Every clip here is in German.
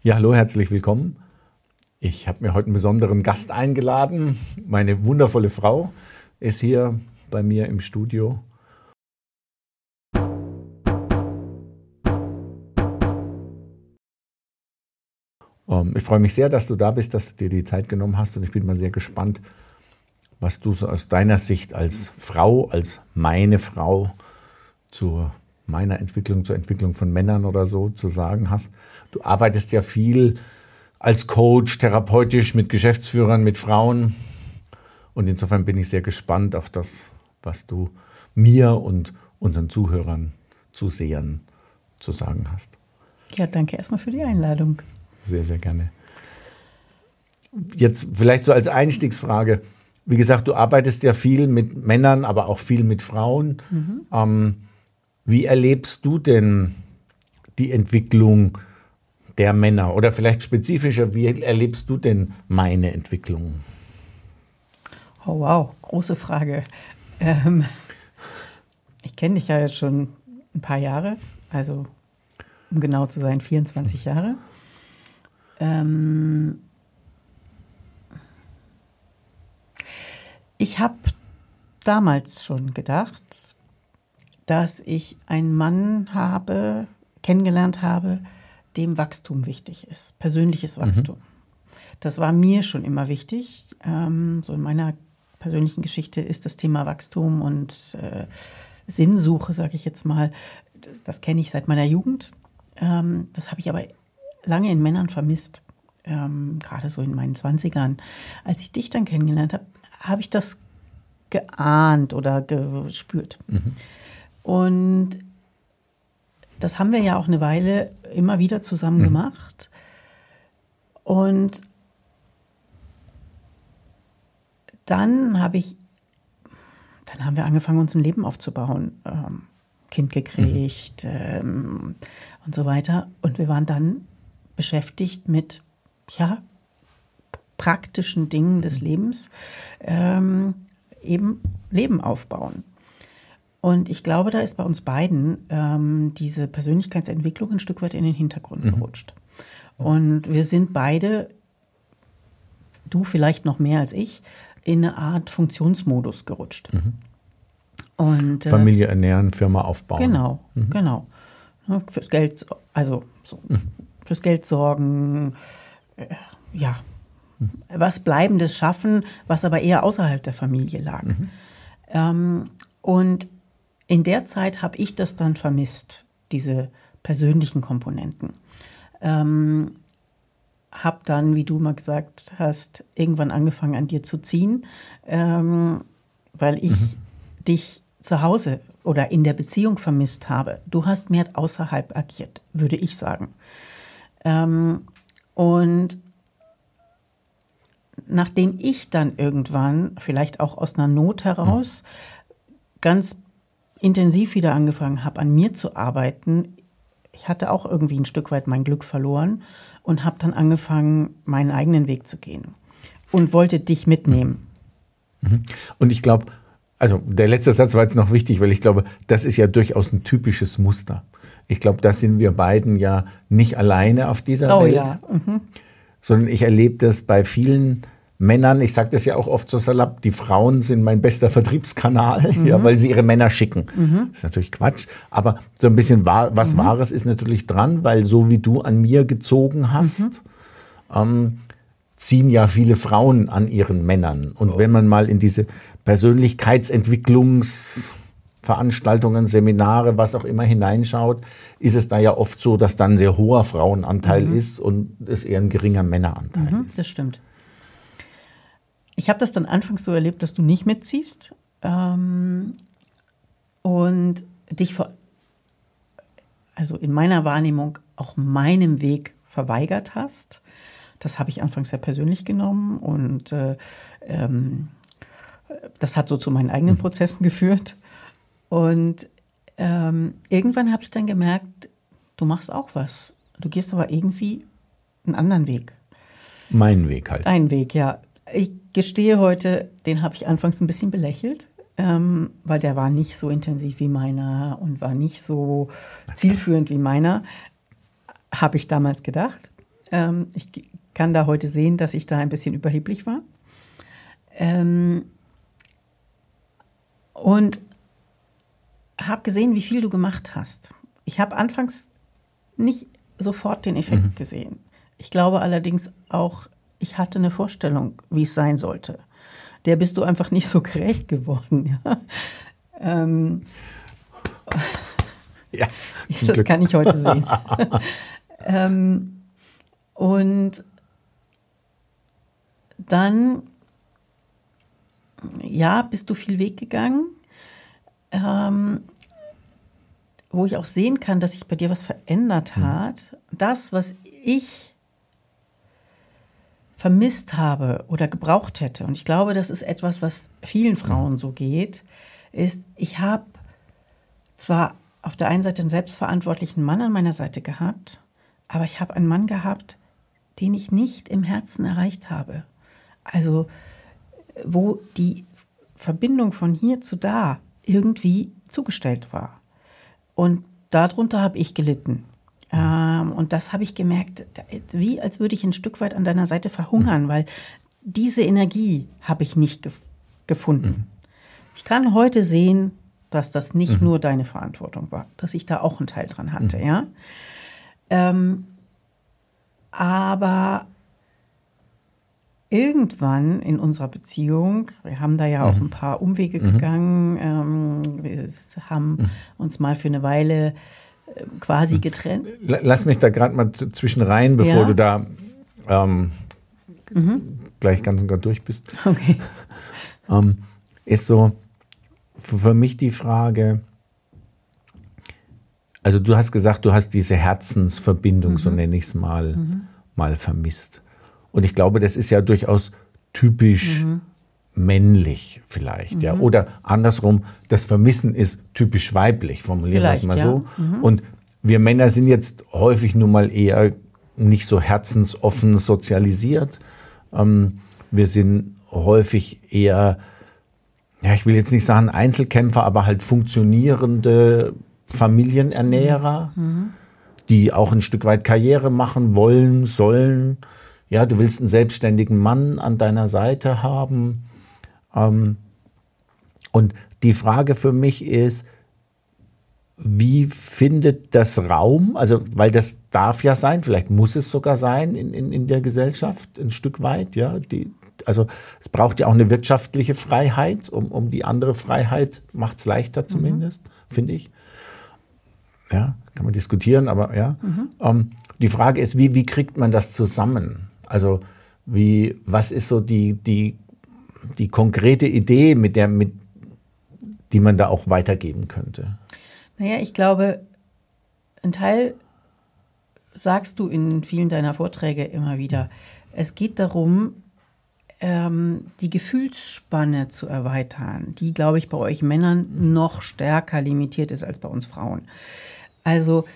Ja, hallo, herzlich willkommen. Ich habe mir heute einen besonderen Gast eingeladen. Meine wundervolle Frau ist hier bei mir im Studio. Ich freue mich sehr, dass du da bist, dass du dir die Zeit genommen hast, und ich bin mal sehr gespannt, was du so aus deiner Sicht als Frau, als meine Frau zu meiner Entwicklung, zur Entwicklung von Männern oder so zu sagen hast. Du arbeitest ja viel als Coach, therapeutisch mit Geschäftsführern, mit Frauen, und insofern bin ich sehr gespannt auf das, was du mir und unseren Zuhörern, Zusehern zu sagen hast. Ja, danke erstmal für die Einladung. Sehr, sehr gerne. Jetzt vielleicht so als Einstiegsfrage. Wie gesagt, du arbeitest ja viel mit Männern, aber auch viel mit Frauen. Wie erlebst du denn die Entwicklung der Männer? Oder vielleicht spezifischer, wie erlebst du denn meine Entwicklung? Oh wow, große Frage. Ich kenne dich ja jetzt schon ein paar Jahre, also um genau zu sein, 24 Jahre. Ich habe damals schon gedacht, dass ich einen Mann kennengelernt habe, dem Wachstum wichtig ist, persönliches Wachstum. Das war mir schon immer wichtig. So in meiner persönlichen Geschichte ist das Thema Wachstum und Sinnsuche, sage ich jetzt mal, das kenne ich seit meiner Jugend. Das habe ich aber lange in Männern vermisst, gerade so in meinen 20ern. Als ich dich dann kennengelernt habe, habe ich das geahnt oder gespürt. Und das haben wir ja auch eine Weile immer wieder zusammen gemacht. Und dann haben wir angefangen, uns ein Leben aufzubauen. Kind gekriegt und so weiter. Und wir waren dann beschäftigt mit praktischen Dingen des Lebens, eben Leben aufbauen. Und ich glaube, da ist bei uns beiden diese Persönlichkeitsentwicklung ein Stück weit in den Hintergrund gerutscht. Und wir sind beide, du vielleicht noch mehr als ich, in eine Art Funktionsmodus gerutscht. Und, Familie ernähren, Firma aufbauen. Genau. Fürs Geld, fürs Geld sorgen, was Bleibendes schaffen, was aber eher außerhalb der Familie lag. Und in der Zeit habe ich das dann vermisst, diese persönlichen Komponenten. Habe dann, wie du mal gesagt hast, irgendwann angefangen an dir zu ziehen, weil ich dich zu Hause oder in der Beziehung vermisst habe. Du hast mehr außerhalb agiert, würde ich sagen. Und nachdem ich dann irgendwann, vielleicht auch aus einer Not heraus, ganz intensiv wieder angefangen habe, an mir zu arbeiten, ich hatte auch irgendwie ein Stück weit mein Glück verloren und habe dann angefangen, meinen eigenen Weg zu gehen und wollte dich mitnehmen. Und ich glaube, also der letzte Satz war jetzt noch wichtig, weil ich glaube, das ist ja durchaus ein typisches Muster. Ich glaube, da sind wir beiden ja nicht alleine auf dieser Welt, ja. Sondern ich erlebe das bei vielen Männern. Ich sage das ja auch oft so salopp, die Frauen sind mein bester Vertriebskanal, weil sie ihre Männer schicken. Das ist natürlich Quatsch, aber so ein bisschen was Wahres ist natürlich dran, weil so wie du an mir gezogen hast, ziehen ja viele Frauen an ihren Männern. Und wenn man mal in diese Persönlichkeitsentwicklungsveranstaltungen, Seminare, was auch immer hineinschaut, ist es da ja oft so, dass dann ein sehr hoher Frauenanteil ist und es eher ein geringer Männeranteil ist. Das stimmt. Ich habe das dann anfangs so erlebt, dass du nicht mitziehst und dich also in meiner Wahrnehmung auch meinem Weg verweigert hast. Das habe ich anfangs sehr persönlich genommen und das hat so zu meinen eigenen Prozessen geführt. Und irgendwann habe ich dann gemerkt, du machst auch was. Du gehst aber irgendwie einen anderen Weg. Mein Weg halt. Dein Weg, ja. Ich gestehe heute, den habe ich anfangs ein bisschen belächelt, weil der war nicht so intensiv wie meiner und war nicht so zielführend wie meiner, habe ich damals gedacht. Ich kann da heute sehen, dass ich da ein bisschen überheblich war. Und habe gesehen, wie viel du gemacht hast. Ich habe anfangs nicht sofort den Effekt gesehen. Ich glaube allerdings auch, ich hatte eine Vorstellung, wie es sein sollte. Der bist du einfach nicht so gerecht geworden. Ja? Ja, das Glück. Kann ich heute sehen. Und dann, ja, bist du viel Weg gegangen, wo ich auch sehen kann, dass sich bei dir was verändert hat. Das, was ich vermisst habe oder gebraucht hätte, und ich glaube, das ist etwas, was vielen Frauen so geht, ist, ich habe zwar auf der einen Seite einen selbstverantwortlichen Mann an meiner Seite gehabt, aber ich habe einen Mann gehabt, den ich nicht im Herzen erreicht habe. Also, wo die Verbindung von hier zu da irgendwie zugestellt war. Und darunter habe ich gelitten. Und das habe ich gemerkt, wie als würde ich ein Stück weit an deiner Seite verhungern, weil diese Energie habe ich nicht gefunden. Ich kann heute sehen, dass das nicht nur deine Verantwortung war, dass ich da auch einen Teil dran hatte, ja. Aber irgendwann in unserer Beziehung, wir haben da ja auch ein paar Umwege gegangen, wir haben uns mal für eine Weile quasi getrennt. Lass mich da gerade mal zwischen rein, bevor du da gleich ganz und gar durch bist. Okay. Ist so für mich die Frage, also du hast gesagt, du hast diese Herzensverbindung, so nenne ich es mal vermisst. Und ich glaube, das ist ja durchaus typisch männlich vielleicht. Ja? Oder andersrum, das Vermissen ist typisch weiblich, formulieren wir es mal so. Und wir Männer sind jetzt häufig nun mal eher nicht so herzensoffen sozialisiert. Wir sind häufig eher, ja, ich will jetzt nicht sagen Einzelkämpfer, aber halt funktionierende Familienernährer, die auch ein Stück weit Karriere machen wollen, sollen. Ja, du willst einen selbstständigen Mann an deiner Seite haben. Und die Frage für mich ist, wie findet das Raum, also weil das darf ja sein, vielleicht muss es sogar sein in der Gesellschaft ein Stück weit, ja, also es braucht ja auch eine wirtschaftliche Freiheit, um die andere Freiheit macht es leichter zumindest, finde ich. Ja, kann man diskutieren, aber ja. Die Frage ist, wie kriegt man das zusammen? Also was ist so die konkrete Idee, die man da auch weitergeben könnte? Naja, ich glaube, ein Teil sagst du in vielen deiner Vorträge immer wieder. Es geht darum, die Gefühlsspanne zu erweitern, die, glaube ich, bei euch Männern noch stärker limitiert ist als bei uns Frauen. Also,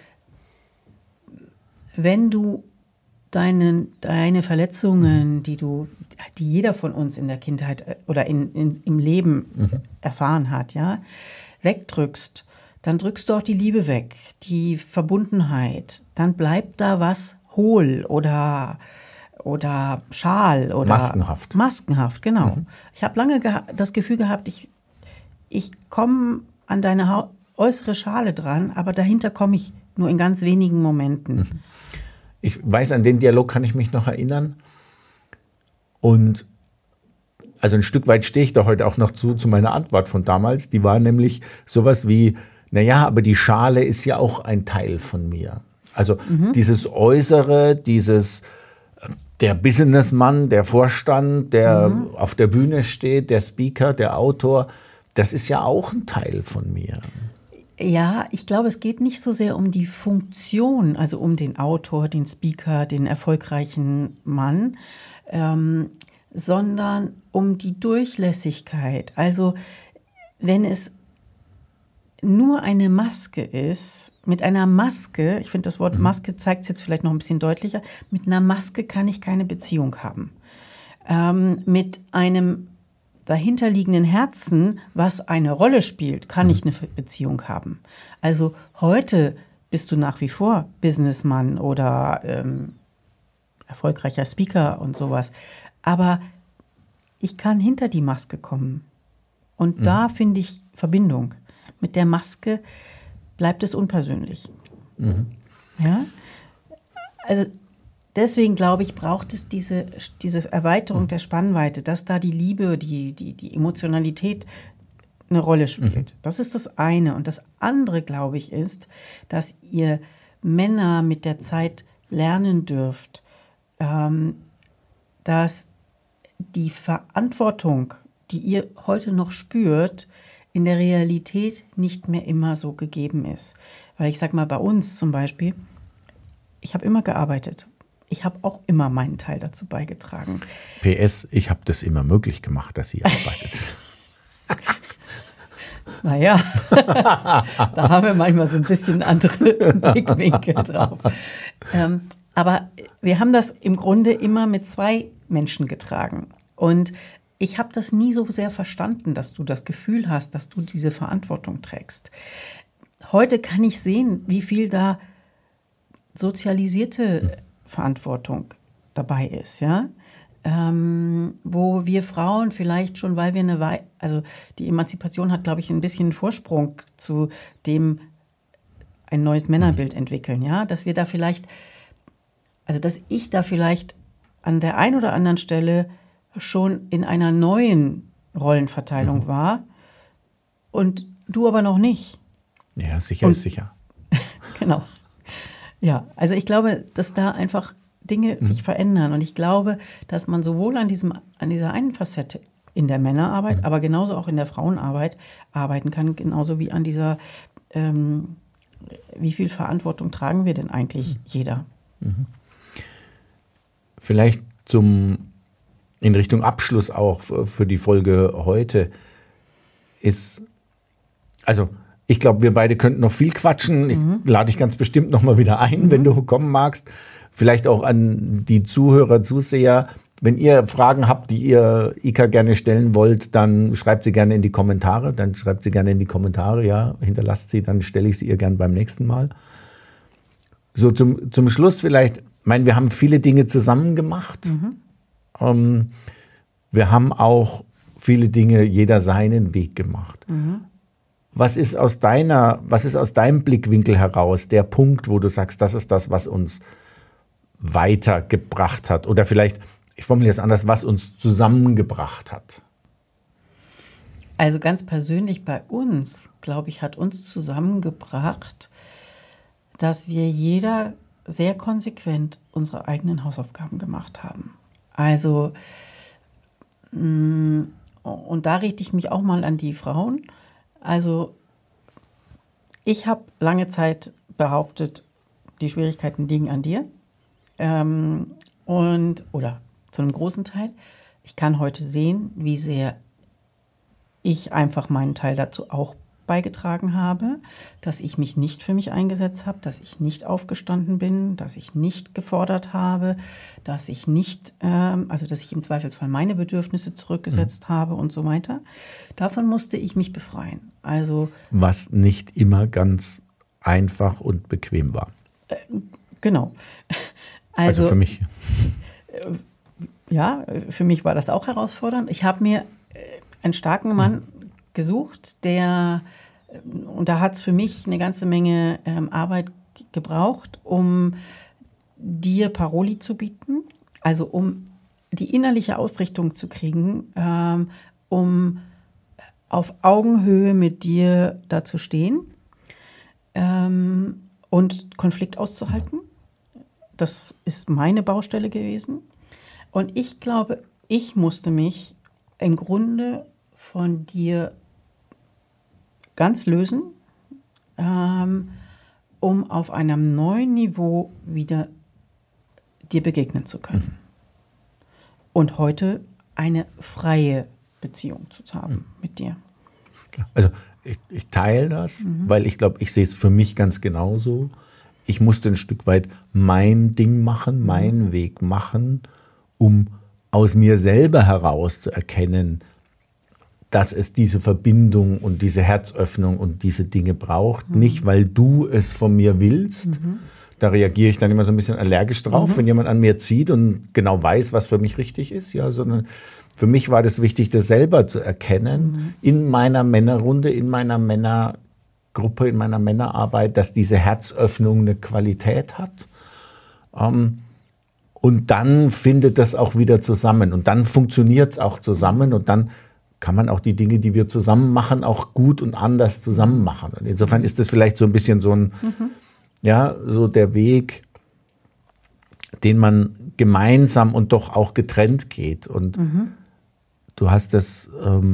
wenn du deine Verletzungen, die jeder von uns in der Kindheit oder im Leben erfahren hat, ja, wegdrückst, dann drückst du auch die Liebe weg, die Verbundenheit. Dann bleibt da was hohl oder schal oder maskenhaft. Maskenhaft, genau. Ich habe lange das Gefühl gehabt, ich komme an deine äußere Schale dran, aber dahinter komme ich nur in ganz wenigen Momenten. Ich weiß, an den Dialog kann ich mich noch erinnern. Und also ein Stück weit stehe ich da heute auch noch zu meiner Antwort von damals. Die war nämlich sowas wie, naja, aber die Schale ist ja auch ein Teil von mir. Also dieses Äußere, der Businessmann, der Vorstand, der auf der Bühne steht, der Speaker, der Autor, das ist ja auch ein Teil von mir. Ja, ich glaube, es geht nicht so sehr um die Funktion, also um den Autor, den Speaker, den erfolgreichen Mann, sondern um die Durchlässigkeit. Also wenn es nur eine Maske ist, mit einer Maske, ich finde das Wort Maske zeigt es jetzt vielleicht noch ein bisschen deutlicher, mit einer Maske kann ich keine Beziehung haben. Mit einem dahinterliegenden Herzen, was eine Rolle spielt, kann ich eine Beziehung haben. Also heute bist du nach wie vor Businessmann oder erfolgreicher Speaker und sowas. Aber ich kann hinter die Maske kommen. Und da finde ich Verbindung. Mit der Maske bleibt es unpersönlich. Ja? Also deswegen, glaube ich, braucht es diese Erweiterung der Spannweite, dass da die Liebe, die Emotionalität eine Rolle spielt. Das ist das eine. Und das andere, glaube ich, ist, dass ihr Männer mit der Zeit lernen dürft, dass die Verantwortung, die ihr heute noch spürt, in der Realität nicht mehr immer so gegeben ist. Weil ich sage mal, bei uns zum Beispiel, ich habe immer gearbeitet. Ich habe auch immer meinen Teil dazu beigetragen. PS, ich habe das immer möglich gemacht, dass sie arbeitet. Naja, da haben wir manchmal so ein bisschen andere Blickwinkel drauf. Aber wir haben das im Grunde immer mit 2 Menschen getragen. Und ich habe das nie so sehr verstanden, dass du das Gefühl hast, dass du diese Verantwortung trägst. Heute kann ich sehen, wie viel da sozialisierte Verantwortung dabei ist, ja. Wo wir Frauen vielleicht schon, weil wir also die Emanzipation hat, glaube ich, ein bisschen einen Vorsprung zu dem ein neues Männerbild entwickeln, ja, dass wir da vielleicht, also dass ich da vielleicht an der einen oder anderen Stelle schon in einer neuen Rollenverteilung war und du aber noch nicht. Ja, sicher ist sicher. Genau. Ja, also ich glaube, dass da einfach Dinge sich verändern. Und ich glaube, dass man sowohl an dieser einen Facette in der Männerarbeit, aber genauso auch in der Frauenarbeit arbeiten kann, genauso wie an dieser, wie viel Verantwortung tragen wir denn eigentlich jeder? Vielleicht in Richtung Abschluss auch für die Folge heute ist, also ich glaube, wir beide könnten noch viel quatschen. Ich lade dich ganz bestimmt noch mal wieder ein, wenn du kommen magst. Vielleicht auch an die Zuhörer, Zuseher. Wenn ihr Fragen habt, die ihr Ika gerne stellen wollt, dann schreibt sie gerne in die Kommentare. Ja, hinterlasst sie, dann stelle ich sie ihr gerne beim nächsten Mal. So zum Schluss vielleicht, ich meine, wir haben viele Dinge zusammen gemacht. Wir haben auch viele Dinge, jeder seinen Weg gemacht. Was ist aus deinem Blickwinkel heraus der Punkt, wo du sagst, das ist das, was uns weitergebracht hat? Oder vielleicht, ich formuliere es anders, was uns zusammengebracht hat? Also ganz persönlich bei uns, glaube ich, hat uns zusammengebracht, dass wir jeder sehr konsequent unsere eigenen Hausaufgaben gemacht haben. Also, und da richte ich mich auch mal an die Frauen. Also, ich habe lange Zeit behauptet, die Schwierigkeiten liegen an dir. Oder zu einem großen Teil. Ich kann heute sehen, wie sehr ich einfach meinen Teil dazu auch beigetragen habe, dass ich mich nicht für mich eingesetzt habe, dass ich nicht aufgestanden bin, dass ich nicht gefordert habe, dass ich nicht, dass ich im Zweifelsfall meine Bedürfnisse zurückgesetzt habe und so weiter. Davon musste ich mich befreien. Also was nicht immer ganz einfach und bequem war. Genau. Also für mich. Ja, für mich war das auch herausfordernd. Ich habe mir einen starken Mann gesucht, und da hat es für mich eine ganze Menge Arbeit gebraucht, um dir Paroli zu bieten, also um die innerliche Aufrichtung zu kriegen, um auf Augenhöhe mit dir da zu stehen und Konflikt auszuhalten. Das ist meine Baustelle gewesen. Und ich glaube, ich musste mich im Grunde von dir ganz lösen, um auf einem neuen Niveau wieder dir begegnen zu können. Und heute eine freie Beziehung zu haben mit dir. Also ich teile das, weil ich glaube, ich sehe es für mich ganz genauso. Ich musste ein Stück weit mein Ding machen, meinen Weg machen, um aus mir selber heraus zu erkennen, dass es diese Verbindung und diese Herzöffnung und diese Dinge braucht. Nicht, weil du es von mir willst, Da reagiere ich dann immer so ein bisschen allergisch drauf, wenn jemand an mir zieht und genau weiß, was für mich richtig ist. Ja, sondern für mich war das wichtig, das selber zu erkennen in meiner Männerrunde, in meiner Männergruppe, in meiner Männerarbeit, dass diese Herzöffnung eine Qualität hat. Und dann findet das auch wieder zusammen und dann funktioniert es auch zusammen und dann kann man auch die Dinge, die wir zusammen machen, auch gut und anders zusammen machen. Und insofern ist das vielleicht so ein bisschen so ein, ja, so der Weg, den man gemeinsam und doch auch getrennt geht. Und du hast das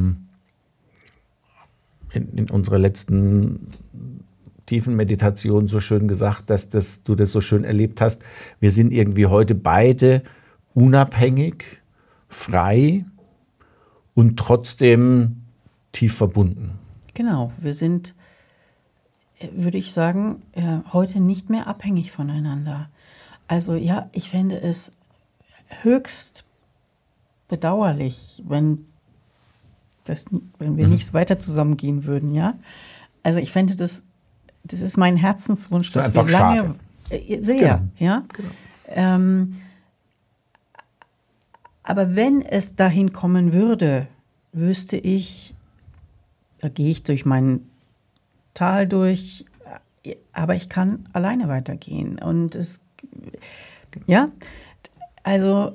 in unserer letzten tiefen Meditation so schön gesagt, dass du das so schön erlebt hast. Wir sind irgendwie heute beide unabhängig, frei und trotzdem tief verbunden. Genau, wir sind, würde ich sagen, heute nicht mehr abhängig voneinander. Also ja, ich fände es höchst bedauerlich, wenn wir nicht weiter zusammengehen würden, ja. Also ich fände das ist mein Herzenswunsch, dass einfach wir lange, schade. sehr, Genau. ja. Genau. Aber wenn es dahin kommen würde, wüsste ich, da gehe ich durch mein Tal durch, aber ich kann alleine weitergehen. Und ja, also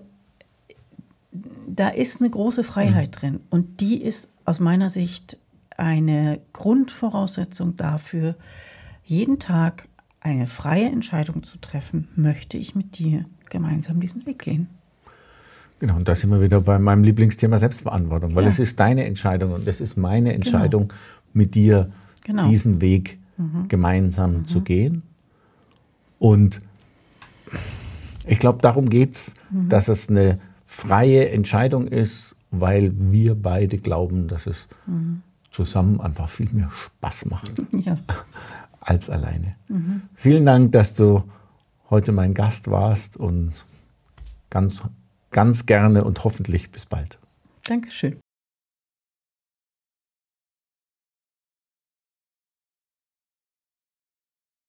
da ist eine große Freiheit drin. Und die ist aus meiner Sicht eine Grundvoraussetzung dafür, jeden Tag eine freie Entscheidung zu treffen, möchte ich mit dir gemeinsam diesen Weg gehen. Genau, und da sind wir wieder bei meinem Lieblingsthema Selbstverantwortung, weil es ist deine Entscheidung und es ist meine Entscheidung, mit dir diesen Weg gemeinsam zu gehen. Und ich glaube, darum geht es, dass es eine freie Entscheidung ist, weil wir beide glauben, dass es zusammen einfach viel mehr Spaß macht als alleine. Vielen Dank, dass du heute mein Gast warst und ganz, ganz gerne und hoffentlich bis bald. Dankeschön.